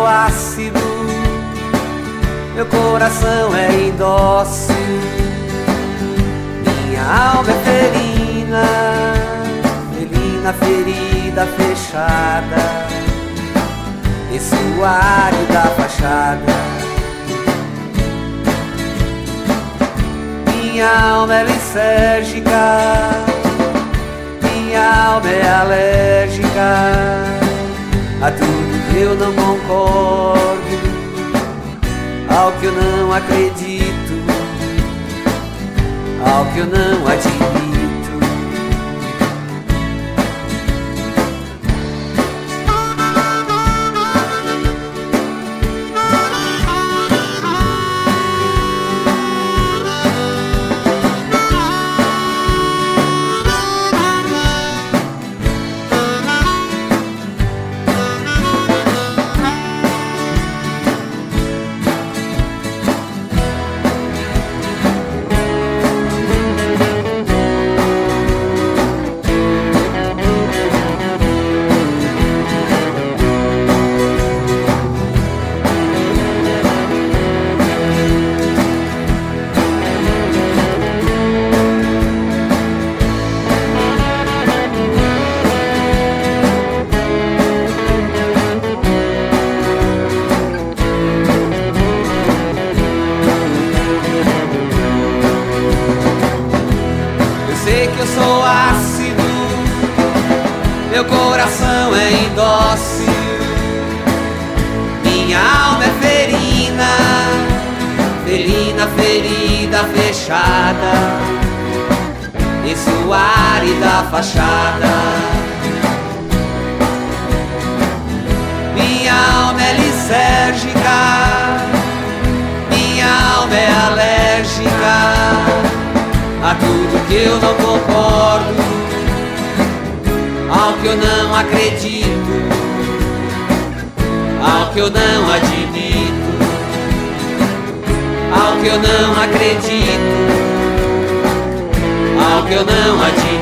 ácido, meu coração é indócil, minha alma é ferina, felina ferida fechada, estuário da fachada. Minha alma é lisérgica, minha alma é alérgica a tudo que eu não concordo, ao que eu não acredito, ao que eu não admito. Sei que eu sou ácido, meu coração é indócil, minha alma é ferina, felina ferida fechada, estuário da fachada. Minha alma é lisérgica, minha alma é alérgica a tudo que eu não concordo, ao que eu não acredito, ao que eu não admito, ao que eu não acredito, ao que eu não admito.